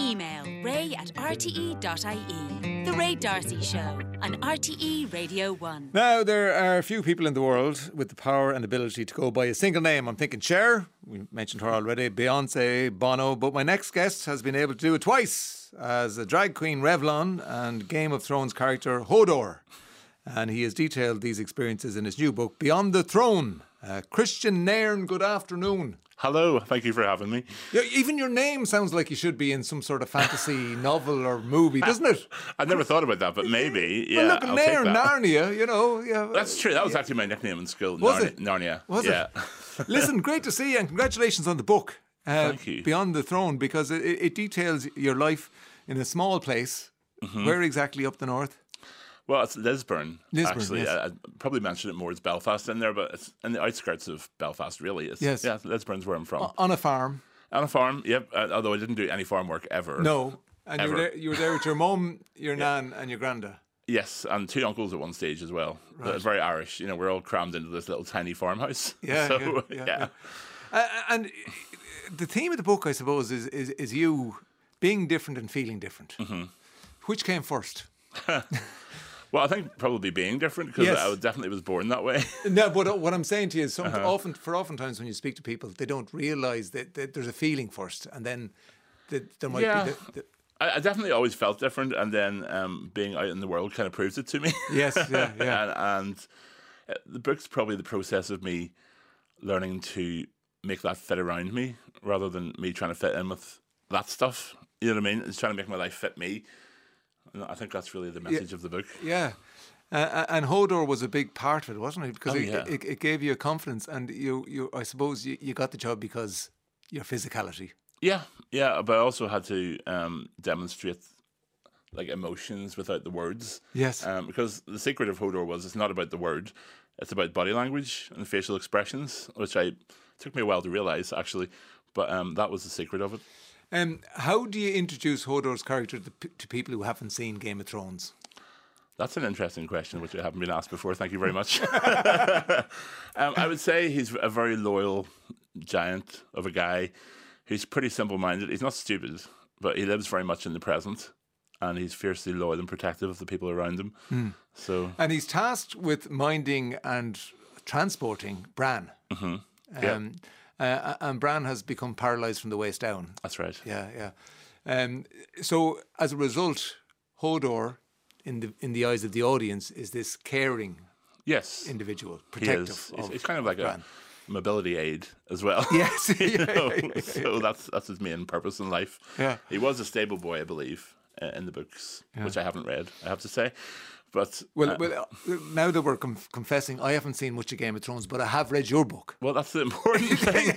Email ray@rte.ie. The Ray D'Arcy Show on RTE Radio 1. Now, there are a few people in the world with the power and ability to go by a single name. I'm thinking Cher, we mentioned her already, Beyonce, Bono, but my next guest has been able to do it twice as a drag queen Revlon and Game of Thrones character Hodor. And he has detailed these experiences in his new book, Beyond the Throne. Christian Nairn, good afternoon. Hello, thank you for having me. Yeah, even your name sounds like you should be in some sort of fantasy novel or movie, doesn't it? I'd never thought about that, but maybe. Yeah, well, look, I'll Nairn, take that. Narnia, you know. Yeah, That's true. That was actually my nickname in school. Was it? Narnia. Was yeah. it? Listen, great to see you, and congratulations on the book, Thank you. Beyond the Throne, because it details your life in a small place. Mm-hmm. Where exactly up the north? Well, it's Lisburn. Actually, yes. I probably mentioned it more as Belfast in there, but it's in the outskirts of Belfast. Really, Yes. Yeah, Lisburn's where I'm from. On a farm. On a farm. Yep. Although I didn't do any farm work ever. No. And Ever. you were there with your mum, your nan, and your granda. Yes, and 2 uncles at one stage as well. Right. It's very Irish. You know, we're all crammed into this little tiny farmhouse. Yeah, So, yeah. And the theme of the book, I suppose, is you being different and feeling different. Mm-hmm. Which came first? Well, I think probably being different because Yes. I definitely was born that way. No, but what I'm saying to you is Uh-huh. oftentimes when you speak to people, they don't realise that there's a feeling first, and then there might Yeah. be the I definitely always felt different, and then being out in the world kind of proves it to me. yes, yeah. and the book's probably the process of me learning to make that fit around me rather than me trying to fit in with that stuff. You know what I mean? It's trying to make my life fit me. And I think that's really the message of the book. Yeah. And Hodor was a big part of it, wasn't it? Because yeah. it gave you a confidence, and you I suppose you got the job because your physicality. Yeah, but I also had to demonstrate like emotions without the words. Yes. Because the secret of Hodor was it's not about the word, it's about body language and facial expressions, which took me a while to realise actually, but that was the secret of it. How do you introduce Hodor's character to people who haven't seen Game of Thrones? That's an interesting question, which I haven't been asked before. Thank you very much. I would say he's a very loyal giant of a guy who's pretty simple-minded. He's not stupid, but he lives very much in the present, and he's fiercely loyal and protective of the people around him. So, And he's tasked with minding and transporting Bran. yeah, And Bran has become paralysed from the waist down. that's right. Yeah. So as a result, Hodor, in the eyes of the audience, is this caring Yes, individual, he protective. is. Of He's kind of like Bran. a mobility aid as well. Yes, You know? yeah. So that's his main purpose in life. Yeah. He was a stable boy, I believe, in the books, which I haven't read, I have to say. But Well, now that we're confessing, I haven't seen much of Game of Thrones, but I have read your book. well, that's the important thing.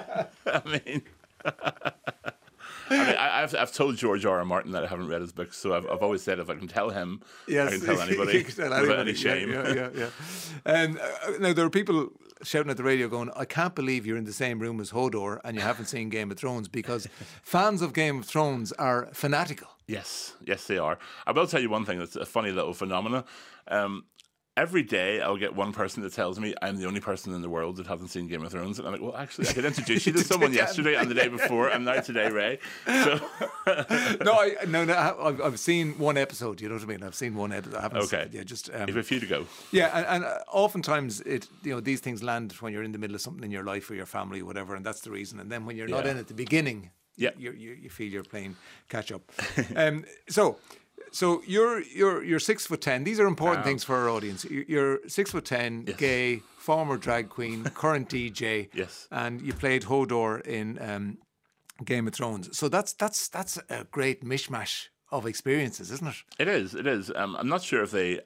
I've told George R. R. Martin that I haven't read his books, so I've always said if I can tell him, I can tell anybody You can tell without anybody. any shame. Yeah. Now, there are people shouting at the radio going, I can't believe you're in the same room as Hodor and you haven't seen Game of Thrones, because fans of Game of Thrones are fanatical. Yes, they are. I will tell you one thing that's a funny little phenomena. Every day I'll get one person that tells me I'm the only person in the world that hasn't seen Game of Thrones. And I'm like, well, actually, I could introduce you to someone yesterday and the day before, and now today, Ray. So No, I've seen one episode, you know what I mean? I've seen one episode. I haven't Okay. Yeah, just... you have a few to go. Yeah, and oftentimes these things land when you're in the middle of something in your life or your family or whatever, and that's the reason. And then when you're not Yeah. in at the beginning, Yeah. you feel you're playing catch up. So you're 6'10". These are important things for our audience. You're 6'10", Yes. gay, former drag queen, current DJ. Yes. And you played Hodor in Game of Thrones. So that's a great mishmash of experiences, isn't it? It is. I'm not sure if the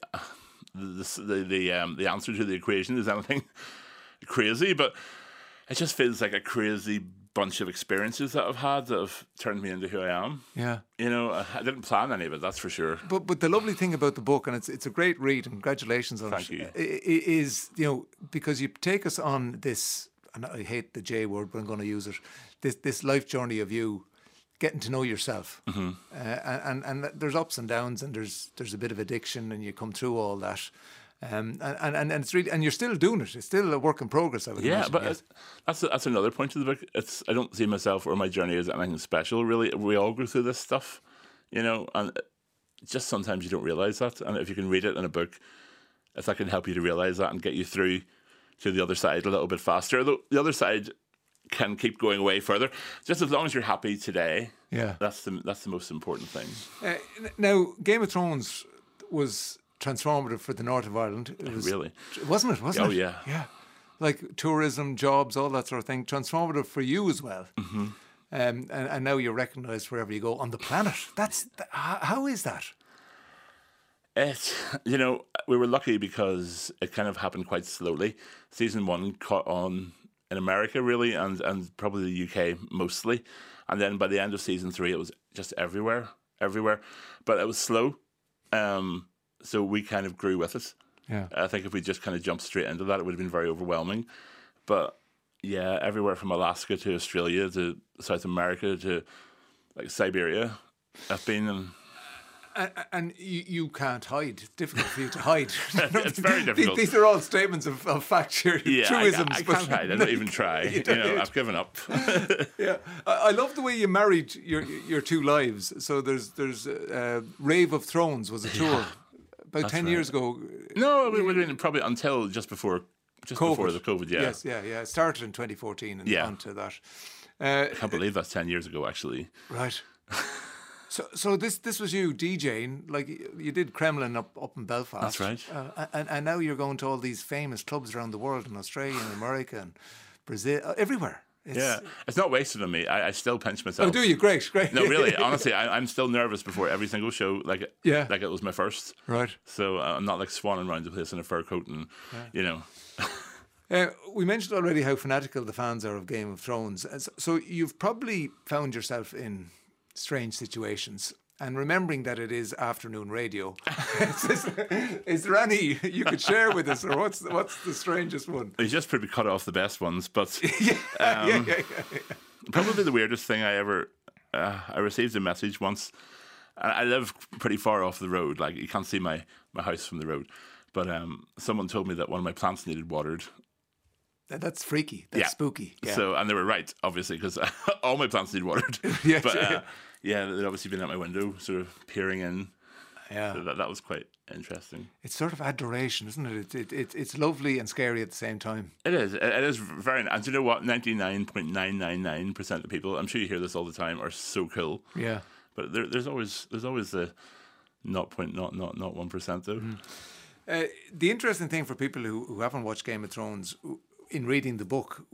answer to the equation is anything crazy, but it just feels like a crazy bunch of experiences that I've had that have turned me into who I am. Yeah. You know, I didn't plan any of it, that's for sure. But the lovely thing about the book, and it's a great read, and congratulations on Thank it, you. is, because you take us on this, and I hate the J word, but I'm going to use it, this life journey of you getting to know yourself. And there's ups and downs, and there's a bit of addiction, and you come through all that. And it's really, and you're still doing it. It's still a work in progress, I would Yeah, imagine. but yes. that's another point of the book. I don't see myself or my journey as anything special, really. We all go through this stuff, and just sometimes you don't realise that. And if you can read it in a book, if that can help you to realise that and get you through to the other side a little bit faster. The other side can keep going way further. Just as long as you're happy today, Yeah. that's the most important thing. Now, Game of Thrones was transformative for the north of Ireland. It was, Really? Wasn't it? Wasn't Oh, it? yeah. Yeah. Like tourism, jobs, all that sort of thing. Transformative for you as well. Mm-hmm. And now you're recognised wherever you go on the planet. How is that? It's, we were lucky because it kind of happened quite slowly. Season 1 caught on in America, really, and probably the UK mostly. And then by the end of season 3, it was just everywhere. But it was slow. So we kind of grew with it. Yeah. I think if we just kind of jumped straight into that, it would have been very overwhelming. But yeah, everywhere from Alaska to Australia to South America to like Siberia, I've been. And you can't hide. It's difficult for you to hide. It's very difficult. These are all statements of fact, Yeah, truisms. I can't hide. I don't even try. I've given up. Yeah, I love the way you married your two lives. So there's Rave of Thrones was a tour about 10 years ago. No, it would have been probably until just before the COVID. Yeah. Yes, yeah. It started in 2014 and on to that. I can't believe that's 10 years ago, actually. Right. So this was you DJing, like you did Kremlin up in Belfast. That's right. And now you're going to all these famous clubs around the world, in Australia and America and Brazil, everywhere. It's not wasted on me. I still pinch myself. Oh, do you? Great. No, really, honestly, I'm still nervous before every single show, like it was my first. Right. So I'm not like swanning around the place in a fur coat and, We mentioned already how fanatical the fans are of Game of Thrones. So you've probably found yourself in strange situations. And remembering that it is afternoon radio, is there any you could share with us, or what's the strangest one? He's just probably cut off the best ones, but probably the weirdest thing I received a message once. And I live pretty far off the road, like you can't see my house from the road. But someone told me that one of my plants needed watered. That's freaky. That's spooky. Yeah. So, and they were right, obviously, because all my plants need watered. Yeah, but they'd obviously been at my window, sort of peering in. Yeah, So that was quite interesting. it's sort of adoration, isn't it? It's lovely and scary at the same time. It is. It is very. And do you know what? 99.999% of people, I'm sure you hear this all the time, are so cool. Yeah. But there's always the 0.001% though. The interesting thing for people who haven't watched Game of Thrones, in reading the book,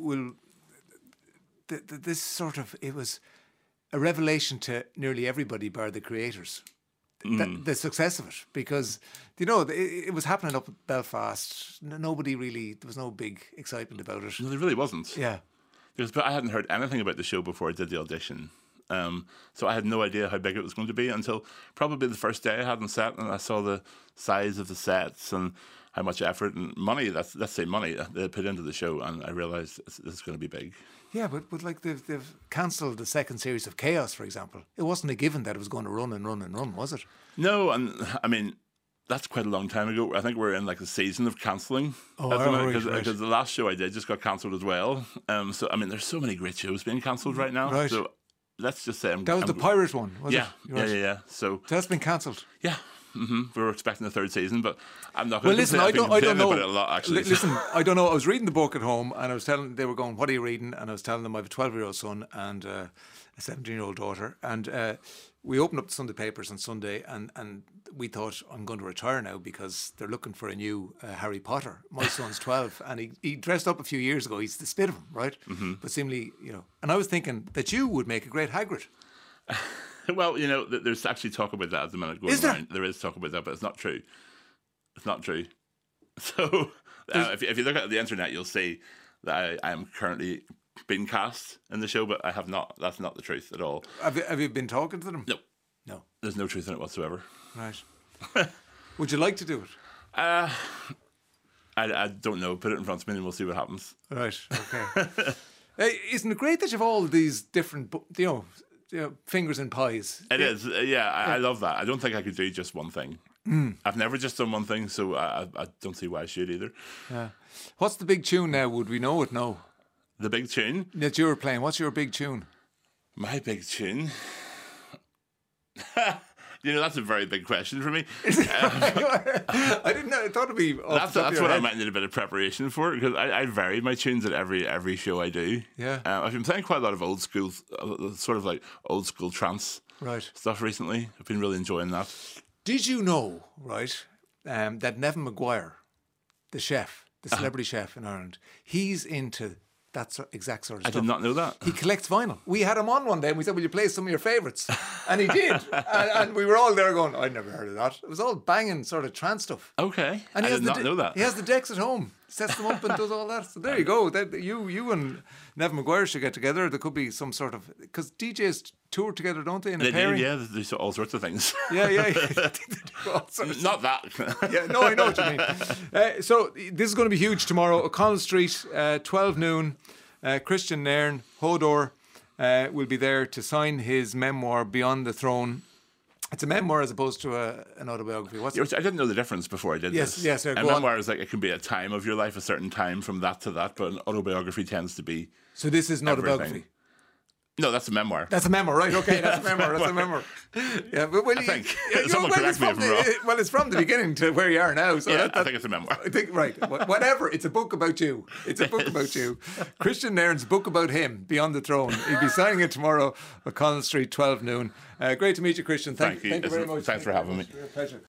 this sort of, it was a revelation to nearly everybody bar the creators. The success of it, because it was happening up at Belfast. Nobody really, there was no big excitement about it. No, there really wasn't. Yeah. But I hadn't heard anything about the show before I did the audition. So I had no idea how big it was going to be until probably the first day I had on set, and I saw the size of the sets and how much effort and money, let's say money, they put into the show, and I realised this is going to be big. Yeah, but like they've cancelled the second series of Chaos, for example. It wasn't a given that it was going to run and run and run, was it? No, and I mean, that's quite a long time ago. I think we're in like the season of cancelling. Because the last show I did just got cancelled as well. So, I mean, there's so many great shows being cancelled right now. Right. So let's just say That was the Pirate one, was it? Yeah. So that's been cancelled. yeah. We were expecting a third season, but I'm not Well, going listen, to I don't know. about it a lot, actually. Listen, I don't know. I was reading the book at home, and I was telling. They were going, "What are you reading?" And I was telling them I have a 12-year-old son and a 17-year-old daughter, and we opened up the Sunday papers on Sunday, and we thought, I'm going to retire now because they're looking for a new Harry Potter. My son's 12, and he dressed up a few years ago. He's the spit of him, right? Mm-hmm. But seemingly, and I was thinking that you would make a great Hagrid. Well, there's actually talk about that at the minute going around. There is talk about that, but it's not true. It's not true. So if you look at the internet, you'll see that I am currently being cast in the show, but I have not. That's not the truth at all. Have you been talking to them? No. There's no truth in it whatsoever. Right. Would you like to do it? I don't know. Put it in front of me and we'll see what happens. Right. Okay. Isn't it great that you've all these different, fingers in pies? It is. Yeah, I love that. I don't think I could do just one thing. I've never just done one thing, so I don't see why I should either. What's the big tune now? Would we know it? No. The big tune? That you were playing. What's your big tune? My big tune? That's a very big question for me. I didn't know. I thought it'd be. That's what I might need a bit of preparation for, because I vary my tunes at every show I do. Yeah. I've been playing quite a lot of old school, sort of like old school trance stuff recently. I've been really enjoying that. Did you know, right, that Nevin Maguire, the chef, the celebrity chef in Ireland, he's into that exact sort of stuff. I did not know that. He collects vinyl. We had him on one day and we said, will you play some of your favourites? And he did. and we were all there going, I'd never heard of that. It was all banging sort of trance stuff. Okay. And I did not know that. He has the decks at home. Sets them up and does all that. So there you go. You and Nevin Maguire should get together. There could be some sort of... Because DJs tour together, don't they? In a pairing? Yeah, they do all sorts of things. Yeah. They do all sorts Not that. Yeah, no, I know what you mean. So this is going to be huge tomorrow. O'Connell Street, 12 noon. Christian Nairn, Hodor, will be there to sign his memoir, Beyond the Throne. It's a memoir as opposed to an autobiography. I didn't know the difference before I did this. Yes. A memoir is like, it can be a time of your life, a certain time from that to that, but an autobiography tends to be... So this is an autobiography? No, that's a memoir. That's a memoir, right? Okay, that's a memoir. Yeah, but I think. Someone correct me if I'm wrong. Well, it's from the beginning to where you are now. So yeah, I think it's a memoir. I think, right. Whatever. It's a book about you. It's a book about you. Christian Nairn's book about him, Beyond the Throne. He'll be signing it tomorrow, O'Connell Street, 12 noon. Great to meet you, Christian. Thank you very much. Thanks for having me. Pleasure.